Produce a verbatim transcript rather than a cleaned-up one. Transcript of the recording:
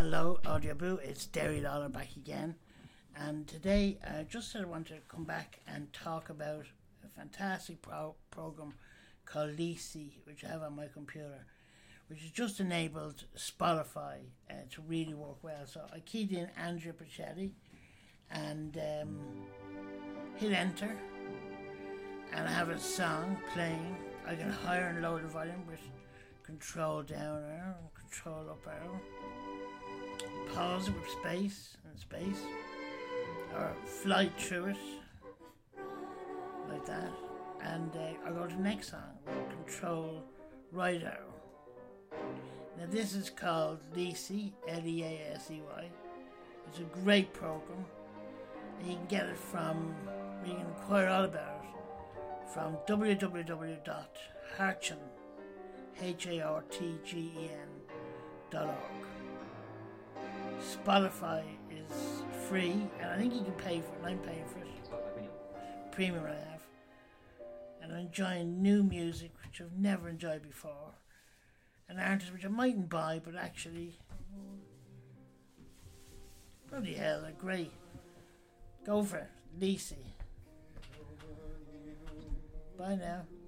Hello, Audio Boo. It's Derry Lawler back again. And today, I just sort of want to come back and talk about a fantastic pro- program called Leasey, which I have on my computer, which has just enabled Spotify uh, to really work well. So I keyed in Andrea Bocelli and um, hit enter, and I have a song playing. I can higher and lower the volume with control down arrow and control up arrow. Pause it with space and space, or flight through it like that, and uh, I go to the next song with control right arrow. Now this is called Leasey, L E A S E Y. It's a great program, and you can get it from, you can inquire all about it from w w w dot hartgen, H A R T G E N dot org. Spotify is free, and I think you can pay for it, and I'm paying for it. Premium I have. And I'm enjoying new music, which I've never enjoyed before. And artists which I mightn't buy, but actually, bloody hell, they're great. Go for it. Leasey. Bye now.